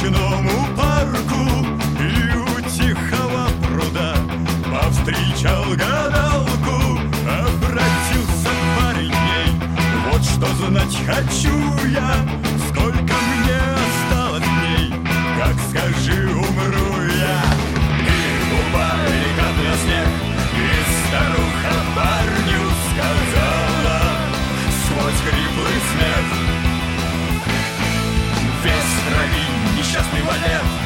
ночному парку и у тихого пруда повстречал гадалку. Обратился парень к ней: вот что знать хочу я, сколько мне осталось дней, как скажи, умру я. И упали капля снег, и старуха парню сказала сквозь хриплый смех: весь в крови несчастный валет,